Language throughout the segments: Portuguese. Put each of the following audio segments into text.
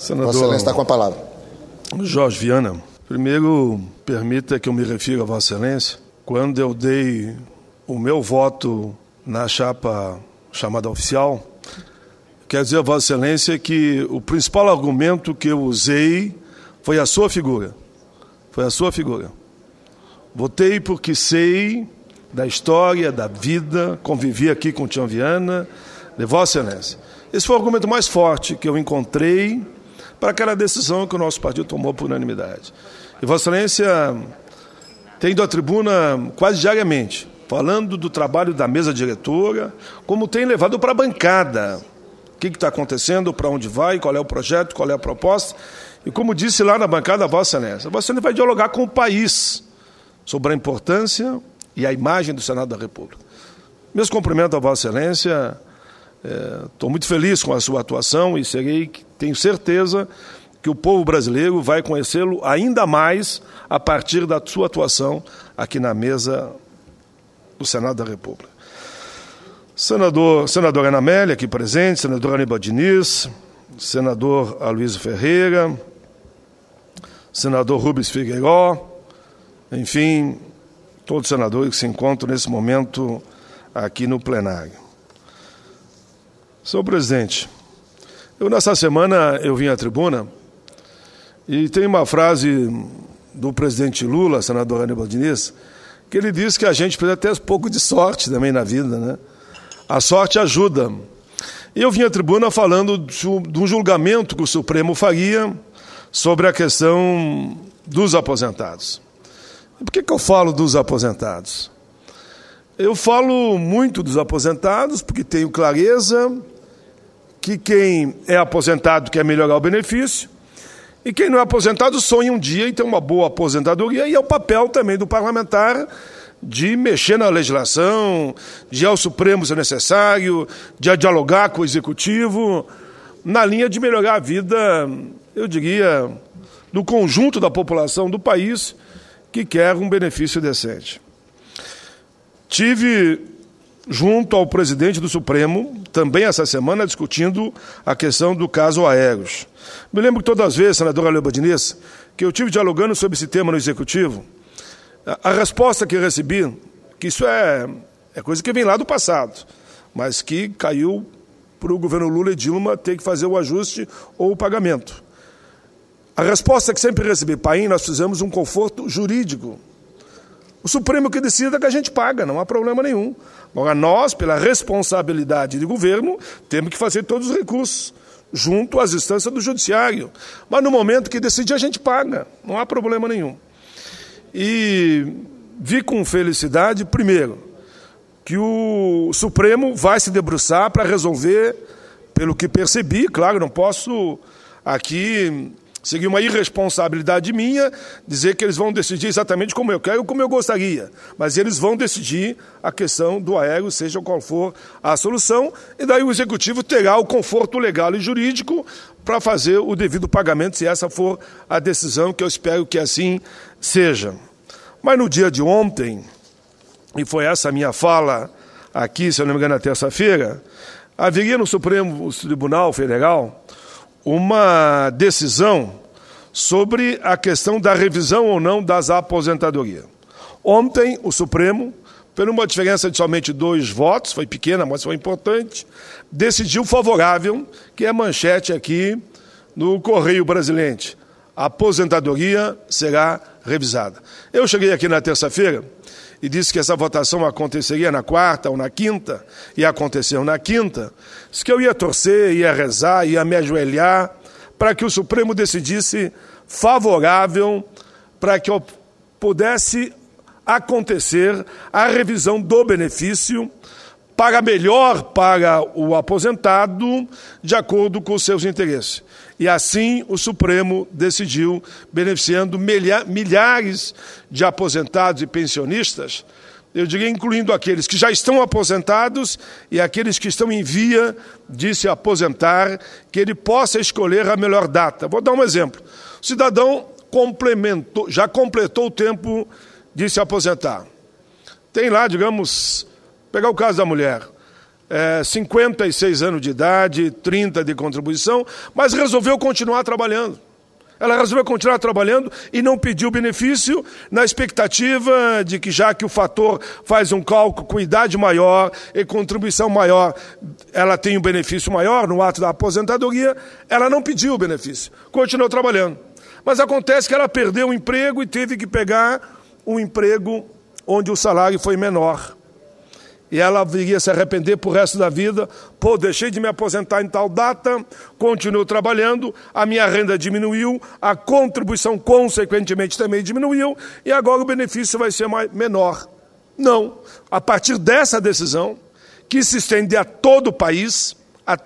Senador, Vossa Excelência está com a palavra. Jorge Viana, primeiro permita que eu me refira a Vossa Excelência quando eu dei o meu voto na chapa chamada oficial. Quer dizer a Vossa Excelência que o principal argumento que eu usei foi a sua figura. Foi a sua figura. Votei porque sei da história, da vida, convivi aqui com o Tião Viana, de Vossa Excelência. Esse foi o argumento mais forte que eu encontrei para aquela decisão que o nosso partido tomou por unanimidade. E Vossa Excelência tem ido à tribuna quase diariamente, falando do trabalho da mesa diretora, como tem levado para a bancada. O que está acontecendo, para onde vai, qual é o projeto, qual é a proposta. E como disse lá na bancada Vossa Excelência vai dialogar com o país sobre a importância e a imagem do Senado da República. Meus cumprimentos a Vossa Excelência, estou muito feliz com a sua atuação e tenho certeza que o povo brasileiro vai conhecê-lo ainda mais a partir da sua atuação aqui na mesa do Senado da República. Senadora Ana Amélia, aqui presente, senador Aníbal Diniz, senador Aloysio Ferreira, senador Rubens Figueiró, enfim, todos os senadores que se encontram nesse momento aqui no plenário. Senhor presidente, nessa semana eu vim à tribuna e tem uma frase do presidente Lula, senador Aníbal Diniz, que ele disse que a gente precisa ter um pouco de sorte também na vida, né? A sorte ajuda. E eu vim à tribuna falando de um julgamento que o Supremo faria sobre a questão dos aposentados. E por que eu falo dos aposentados? Eu falo muito dos aposentados porque tenho clareza que quem é aposentado quer melhorar o benefício e quem não é aposentado sonha um dia em ter uma boa aposentadoria, e é o papel também do parlamentar de mexer na legislação, de ir ao Supremo se necessário, de dialogar com o Executivo, na linha de melhorar a vida, eu diria, do conjunto da população do país que quer um benefício decente. Tive junto ao presidente do Supremo, também essa semana, discutindo a questão do caso Aeros. Me lembro que todas as vezes, senador Aníbal Diniz, que eu tive dialogando sobre esse tema no Executivo, a resposta que recebi, que isso é coisa que vem lá do passado, mas que caiu para o governo Lula e Dilma ter que fazer o ajuste ou o pagamento. A resposta que sempre recebi, Paim, nós fizemos um conforto jurídico. O Supremo que decida que a gente paga, não há problema nenhum. Agora, nós, pela responsabilidade de governo, temos que fazer todos os recursos junto às instâncias do Judiciário. Mas no momento que decidir, a gente paga, não há problema nenhum. E vi com felicidade, primeiro, que o Supremo vai se debruçar para resolver, pelo que percebi, claro, não posso aqui seguir uma irresponsabilidade minha, dizer que eles vão decidir exatamente como eu quero, como eu gostaria, mas eles vão decidir a questão do aéreo, seja qual for a solução, e daí o Executivo terá o conforto legal e jurídico para fazer o devido pagamento, se essa for a decisão, que eu espero que assim seja. Mas no dia de ontem, e foi essa a minha fala aqui, se eu não me engano, na terça-feira, haveria no Supremo Tribunal Federal uma decisão sobre a questão da revisão ou não das aposentadorias. Ontem, o Supremo, por uma diferença de somente 2 votos, foi pequena, mas foi importante, decidiu favorável, que é a manchete aqui no Correio Brasiliense. A aposentadoria será revisada. Eu cheguei aqui na terça-feira e disse que essa votação aconteceria na quarta ou na quinta, e aconteceu na quinta, disse que eu ia torcer, ia rezar, ia me ajoelhar para que o Supremo decidisse favorável para que pudesse acontecer a revisão do benefício para melhor para o aposentado, de acordo com os seus interesses. E assim o Supremo decidiu, beneficiando milhares de aposentados e pensionistas, eu diria incluindo aqueles que já estão aposentados e aqueles que estão em via de se aposentar, que ele possa escolher a melhor data. Vou dar um exemplo. O cidadão já completou o tempo de se aposentar. Tem lá, digamos, pegar o caso da mulher, 56 anos de idade, 30 de contribuição, mas resolveu continuar trabalhando. Ela resolveu continuar trabalhando e não pediu benefício na expectativa de que, já que o fator faz um cálculo com idade maior e contribuição maior, ela tem um benefício maior no ato da aposentadoria, ela não pediu o benefício, continuou trabalhando. Mas acontece que ela perdeu o emprego e teve que pegar um emprego onde o salário foi menor. E ela viria se arrepender pro resto da vida. Pô, deixei de me aposentar em tal data, continuo trabalhando, a minha renda diminuiu, a contribuição consequentemente também diminuiu, e agora o benefício vai ser menor. Não. A partir dessa decisão, que se estende a todo o país,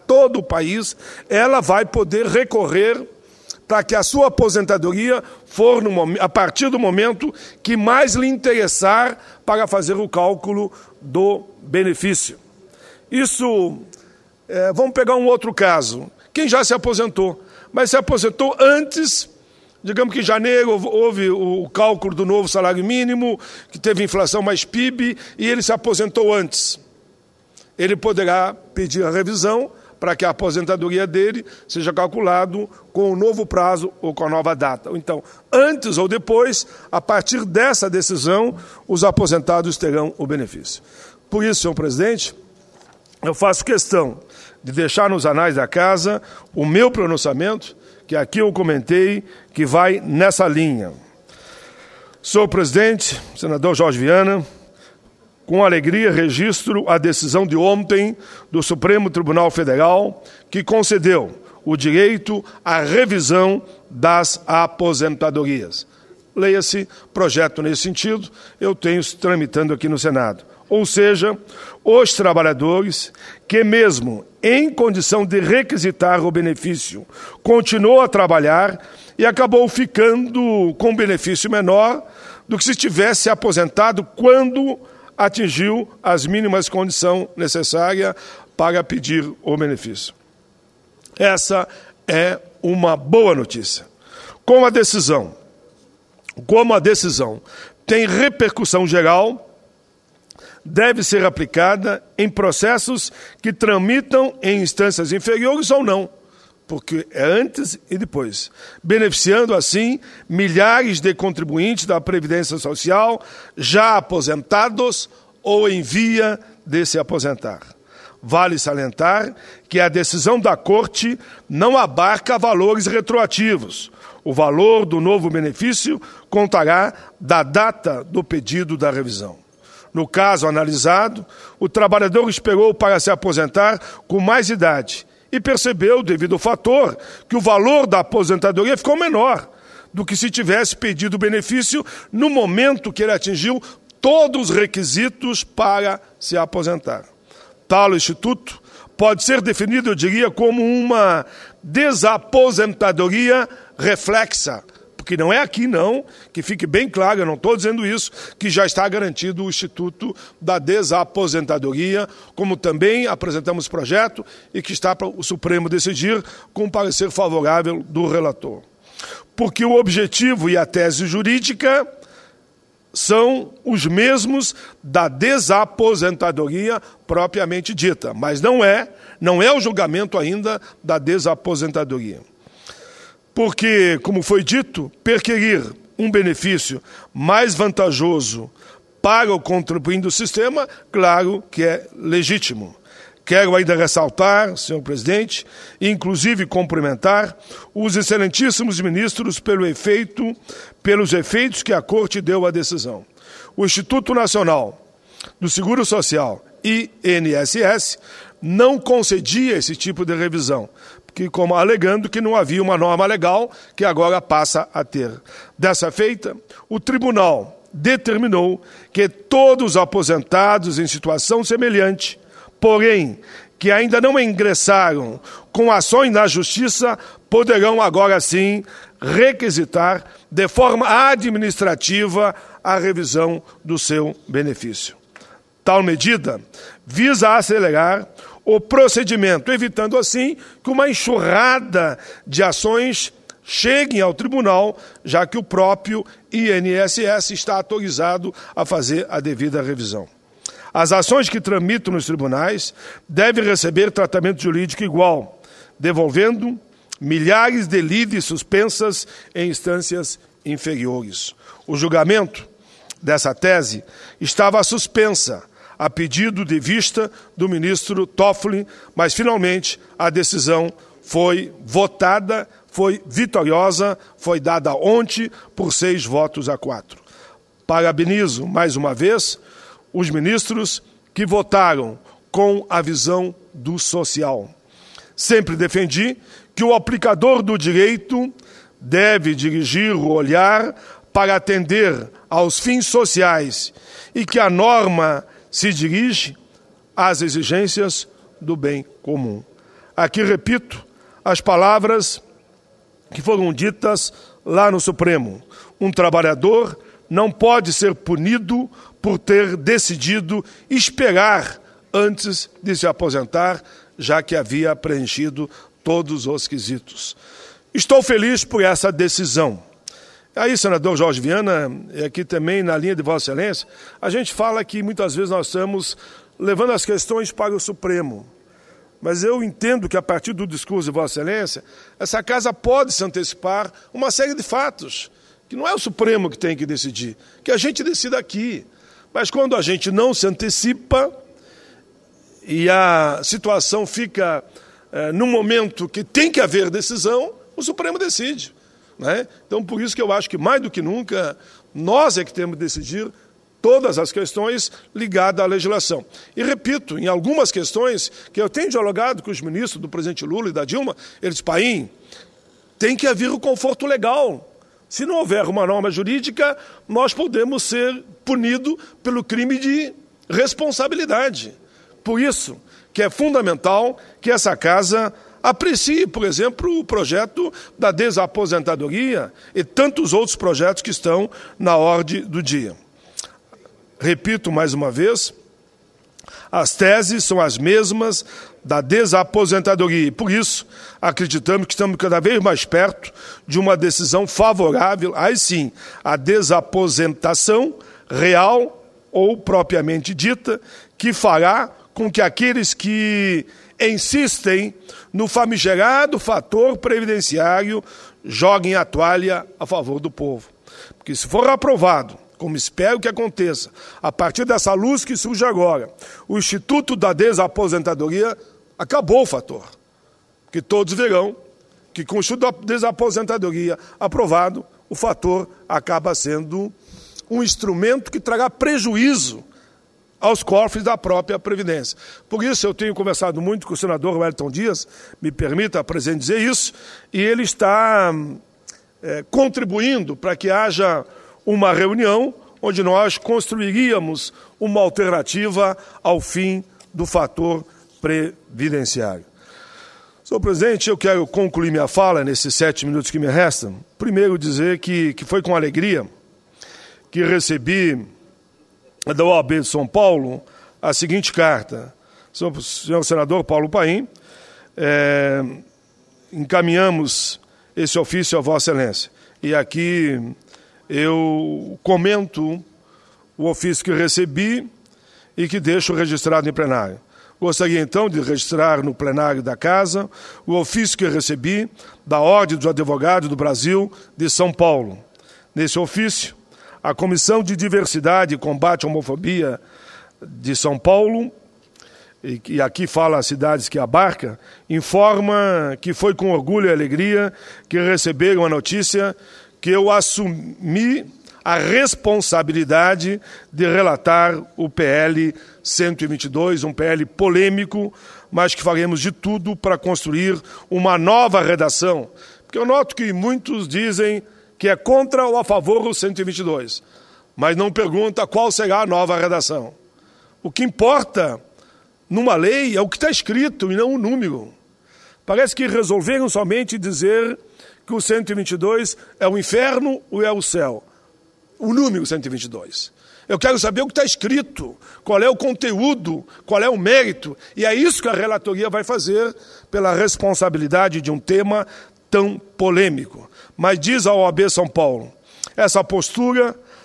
ela vai poder recorrer para que a sua aposentadoria for a partir do momento que mais lhe interessar para fazer o cálculo do benefício. Isso, vamos pegar um outro caso. Quem já se aposentou, mas se aposentou antes, digamos que em janeiro houve o cálculo do novo salário mínimo, que teve inflação mais PIB, e ele se aposentou antes. Ele poderá pedir a revisão para que a aposentadoria dele seja calculado com o novo prazo ou com a nova data. Então, antes ou depois, a partir dessa decisão, os aposentados terão o benefício. Por isso, senhor presidente, eu faço questão de deixar nos anais da casa o meu pronunciamento, que aqui eu comentei, que vai nessa linha. Senhor presidente, senador Jorge Viana, com alegria registro a decisão de ontem do Supremo Tribunal Federal, que concedeu o direito à revisão das aposentadorias. Leia-se, projeto nesse sentido, eu tenho tramitando aqui no Senado. Ou seja, os trabalhadores que, mesmo em condição de requisitar o benefício, continuou a trabalhar e acabou ficando com benefício menor do que se tivesse aposentado quando atingiu as mínimas condições necessárias para pedir o benefício. Essa é uma boa notícia. Como a decisão tem repercussão geral, deve ser aplicada em processos que tramitam em instâncias inferiores ou não, porque é antes e depois, beneficiando assim milhares de contribuintes da Previdência Social já aposentados ou em via de se aposentar. Vale salientar que a decisão da Corte não abarca valores retroativos. O valor do novo benefício contará da data do pedido da revisão. No caso analisado, o trabalhador esperou para se aposentar com mais idade e percebeu, devido ao fator, que o valor da aposentadoria ficou menor do que se tivesse pedido o benefício no momento que ele atingiu todos os requisitos para se aposentar. Tal instituto pode ser definido, eu diria, como uma desaposentadoria reflexa, porque não é aqui não, que fique bem claro, eu não estou dizendo isso, que já está garantido o Instituto da Desaposentadoria, como também apresentamos projeto e que está para o Supremo decidir com um parecer favorável do relator. Porque o objetivo e a tese jurídica são os mesmos da desaposentadoria propriamente dita, mas não é o julgamento ainda da desaposentadoria. Porque, como foi dito, perquirir um benefício mais vantajoso para o contribuinte do sistema, claro que é legítimo. Quero ainda ressaltar, senhor presidente, e inclusive cumprimentar os excelentíssimos ministros pelos efeitos que a Corte deu à decisão. O Instituto Nacional do Seguro Social, INSS, não concedia esse tipo de revisão, como alegando que não havia uma norma legal que agora passa a ter. Dessa feita, o tribunal determinou que todos os aposentados em situação semelhante, porém que ainda não ingressaram com ações na Justiça, poderão agora sim requisitar de forma administrativa a revisão do seu benefício. Tal medida visa acelerar o procedimento, evitando assim que uma enxurrada de ações cheguem ao tribunal, já que o próprio INSS está autorizado a fazer a devida revisão. As ações que tramitam nos tribunais devem receber tratamento jurídico igual, devolvendo milhares de lides suspensas em instâncias inferiores. O julgamento dessa tese estava suspensa a pedido de vista do ministro Toffoli, mas finalmente a decisão foi votada, foi vitoriosa, foi dada ontem por 6-4. Parabenizo mais uma vez os ministros que votaram com a visão do social. Sempre defendi que o aplicador do direito deve dirigir o olhar para atender aos fins sociais e que a norma se dirige às exigências do bem comum. Aqui repito as palavras que foram ditas lá no Supremo. Um trabalhador não pode ser punido por ter decidido esperar antes de se aposentar, já que havia preenchido todos os quesitos. Estou feliz por essa decisão. Aí, senador Jorge Viana, aqui também na linha de Vossa Excelência, a gente fala que muitas vezes nós estamos levando as questões para o Supremo. Mas eu entendo que a partir do discurso de Vossa Excelência, essa casa pode se antecipar uma série de fatos, que não é o Supremo que tem que decidir, que a gente decida aqui. Mas quando a gente não se antecipa e a situação fica no momento que tem que haver decisão, o Supremo decide. Né? Então, por isso que eu acho que, mais do que nunca, nós é que temos de decidir todas as questões ligadas à legislação. E, repito, em algumas questões que eu tenho dialogado com os ministros do presidente Lula e da Dilma, eles, Paim, tem que haver o conforto legal. Se não houver uma norma jurídica, nós podemos ser punidos pelo crime de responsabilidade. Por isso que é fundamental que essa casa aprecie, por exemplo, o projeto da desaposentadoria e tantos outros projetos que estão na ordem do dia. Repito mais uma vez, as teses são as mesmas da desaposentadoria e, por isso, acreditamos que estamos cada vez mais perto de uma decisão favorável, aí sim, à desaposentação real ou propriamente dita, que fará com que aqueles que insistem no famigerado fator previdenciário joguem a toalha a favor do povo. Porque se for aprovado, como espero que aconteça, a partir dessa luz que surge agora, o Instituto da Desaposentadoria, acabou o fator. Porque todos verão que com o Instituto da Desaposentadoria aprovado, o fator acaba sendo um instrumento que trará prejuízo aos cofres da própria Previdência. Por isso eu tenho conversado muito com o senador Wellington Dias, me permita, presidente, dizer isso, e ele está contribuindo para que haja uma reunião onde nós construiríamos uma alternativa ao fim do fator previdenciário. Senhor presidente, eu quero concluir minha fala nesses 7 minutos que me restam. Primeiro dizer que foi com alegria que recebi da OAB de São Paulo a seguinte carta. Senhor senador Paulo Paim, encaminhamos esse ofício a Vossa Excelência. E aqui eu comento o ofício que recebi e que deixo registrado em plenário. Gostaria, então, de registrar no plenário da Casa o ofício que recebi da Ordem dos Advogados do Brasil de São Paulo. Nesse ofício, a Comissão de Diversidade e Combate à Homofobia de São Paulo, e aqui fala as cidades que abarca, informa que foi com orgulho e alegria que receberam a notícia que eu assumi a responsabilidade de relatar o PL 122, um PL polêmico, mas que faremos de tudo para construir uma nova redação. Porque eu noto que muitos dizem que é contra ou a favor o 122, mas não pergunta qual será a nova redação. O que importa numa lei é o que está escrito e não o número. Parece que resolveram somente dizer que o 122 é o inferno ou é o céu. O número 122. Eu quero saber o que está escrito, qual é o conteúdo, qual é o mérito. E é isso que a relatoria vai fazer pela responsabilidade de um tema tão polêmico. Mas diz a OAB São Paulo, essa postura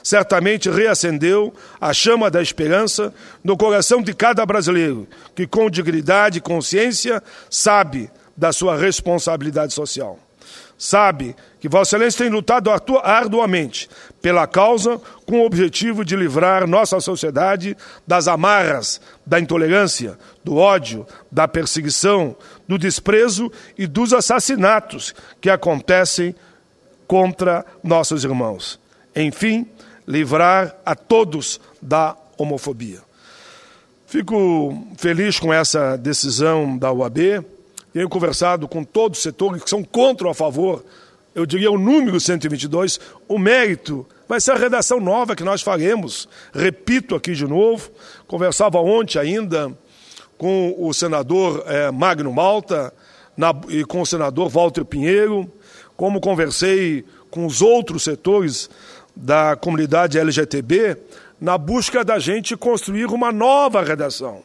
certamente reacendeu a chama da esperança no coração de cada brasileiro que, com dignidade e consciência, sabe da sua responsabilidade social. Sabe que Vossa Excelência tem lutado arduamente pela causa com o objetivo de livrar nossa sociedade das amarras da intolerância, do ódio, da perseguição, do desprezo e dos assassinatos que acontecem contra nossos irmãos. Enfim, livrar a todos da homofobia. Fico feliz com essa decisão da OAB. Tenho conversado com todos os setores que são contra ou a favor, eu diria o número 122, o mérito vai ser a redação nova que nós faremos. Repito aqui de novo, conversava ontem ainda com o senador Magno Malta e com o senador Walter Pinheiro, como conversei com os outros setores da comunidade LGTB, na busca da gente construir uma nova redação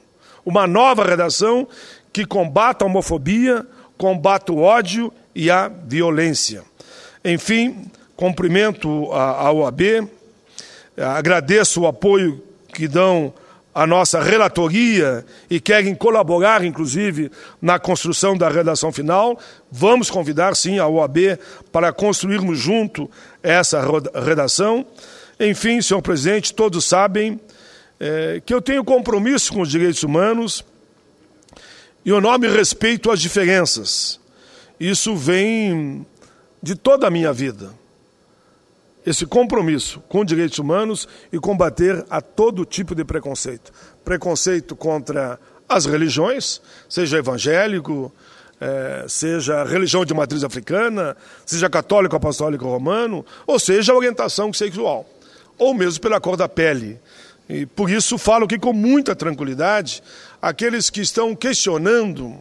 que combata a homofobia, combata o ódio e a violência. Enfim, cumprimento a OAB, agradeço o apoio que dão à nossa relatoria e querem colaborar, inclusive, na construção da redação final. Vamos convidar, sim, a OAB para construirmos junto essa redação. Enfim, senhor presidente, todos sabem que eu tenho compromisso com os direitos humanos e o nome respeito às diferenças. Isso vem de toda a minha vida. Esse compromisso com direitos humanos e combater a todo tipo de preconceito. Preconceito contra as religiões, seja evangélico, seja religião de matriz africana, seja católico, apostólico, romano, ou seja orientação sexual, ou mesmo pela cor da pele. E por isso falo aqui com muita tranquilidade, aqueles que estão questionando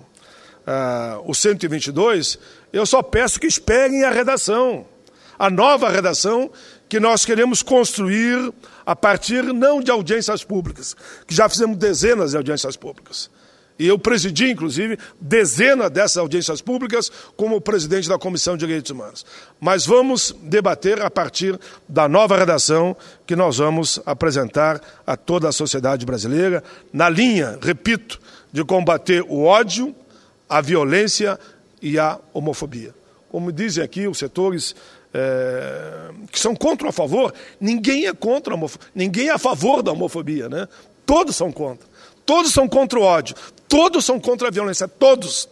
o 122, eu só peço que esperem a redação, a nova redação que nós queremos construir a partir não de audiências públicas, que já fizemos dezenas de audiências públicas. E eu presidi, inclusive, dezenas dessas audiências públicas como presidente da Comissão de Direitos Humanos. Mas vamos debater a partir da nova redação que nós vamos apresentar a toda a sociedade brasileira, na linha, repito, de combater o ódio, a violência e a homofobia. Como dizem aqui os setores que são contra ou a favor, ninguém é contra a homofobia, ninguém é a favor da homofobia, né? Todos são contra. Todos são contra o ódio, todos são contra a violência, todos.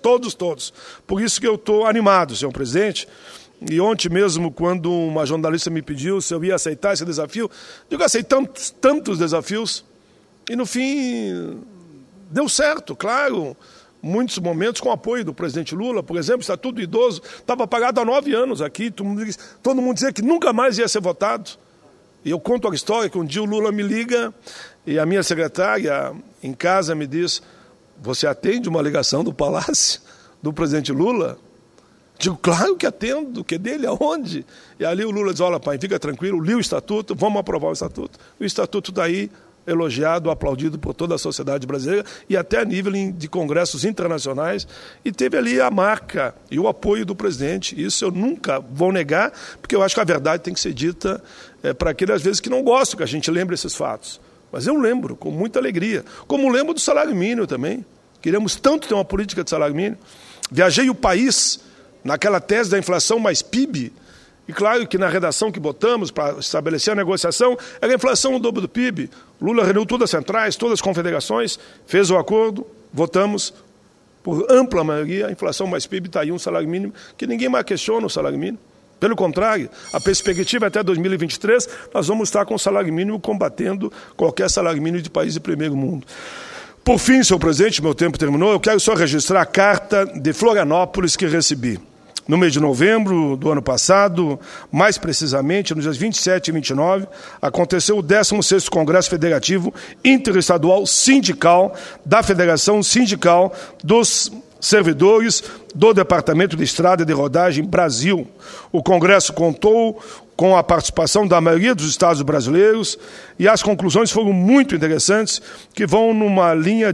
Por isso que eu estou animado, senhor presidente. E ontem mesmo, quando uma jornalista me pediu se eu ia aceitar esse desafio, digo, aceitamos tantos desafios, e no fim deu certo, claro. Muitos momentos com o apoio do presidente Lula, por exemplo, o Estatuto do Idoso estava pagado há 9 anos aqui, todo mundo dizia que nunca mais ia ser votado. E eu conto a história que um dia o Lula me liga e a minha secretária em casa me diz, você atende uma ligação do Palácio do presidente Lula? Digo, claro que atendo, que dele, aonde? E ali o Lula diz, olha pai, fica tranquilo, li o Estatuto, vamos aprovar o Estatuto. O Estatuto daí elogiado, aplaudido por toda a sociedade brasileira e até a nível de congressos internacionais, e teve ali a marca e o apoio do presidente. Isso eu nunca vou negar, porque eu acho que a verdade tem que ser dita para aqueles, às vezes, que não gostam que a gente lembre esses fatos. Mas eu lembro, com muita alegria. Como lembro do salário mínimo também. Queríamos tanto ter uma política de salário mínimo. Viajei o país naquela tese da inflação mais PIB, e claro que na redação que botamos para estabelecer a negociação, era a inflação no dobro do PIB. Lula reuniu todas as centrais, todas as confederações, fez o acordo, votamos por ampla maioria, a inflação mais PIB está aí, um salário mínimo, que ninguém mais questiona o salário mínimo. Pelo contrário, a perspectiva até 2023, nós vamos estar com o salário mínimo combatendo qualquer salário mínimo de país de primeiro mundo. Por fim, senhor presidente, meu tempo terminou, eu quero só registrar a carta de Florianópolis que recebi. No mês de novembro do ano passado, mais precisamente, nos dias 27 e 29, aconteceu o 16º Congresso Federativo Interestadual Sindical da Federação Sindical dos Servidores do Departamento de Estrada e de Rodagem Brasil. O Congresso contou com a participação da maioria dos estados brasileiros e as conclusões foram muito interessantes, que vão numa linha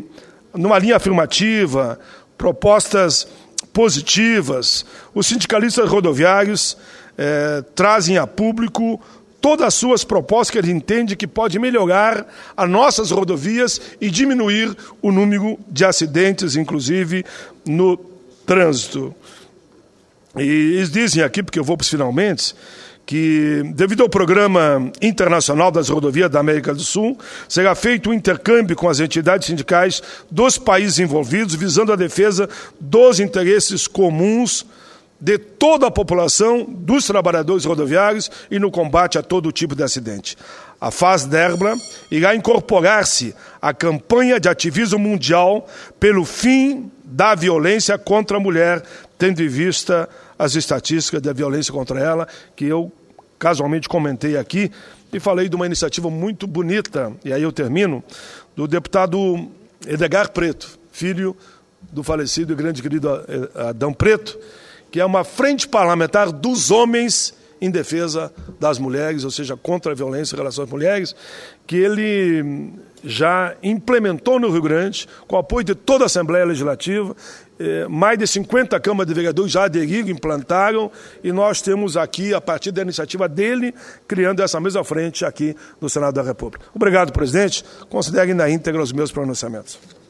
afirmativa, propostas positivas. Os sindicalistas rodoviários trazem a público todas as suas propostas que ele entende que pode melhorar as nossas rodovias e diminuir o número de acidentes, inclusive no trânsito. E eles dizem aqui, porque eu vou para os finalmente, que, devido ao Programa Internacional das Rodovias da América do Sul, será feito um intercâmbio com as entidades sindicais dos países envolvidos, visando a defesa dos interesses comuns de toda a população, dos trabalhadores rodoviários e no combate a todo tipo de acidente. A FASDERBRA irá incorporar-se à campanha de ativismo mundial pelo fim da violência contra a mulher, tendo em vista as estatísticas da violência contra ela, que eu casualmente comentei aqui, e falei de uma iniciativa muito bonita, e aí eu termino, do deputado Edgar Preto, filho do falecido e grande querido Adão Preto, que é uma frente parlamentar dos homens em defesa das mulheres, ou seja, contra a violência em relação às mulheres, que ele já implementou no Rio Grande, com o apoio de toda a Assembleia Legislativa. Mais de 50 câmaras de vereadores já aderiram, implantaram, e nós temos aqui, a partir da iniciativa dele, criando essa mesma frente aqui no Senado da República. Obrigado, presidente. Considerem na íntegra os meus pronunciamentos.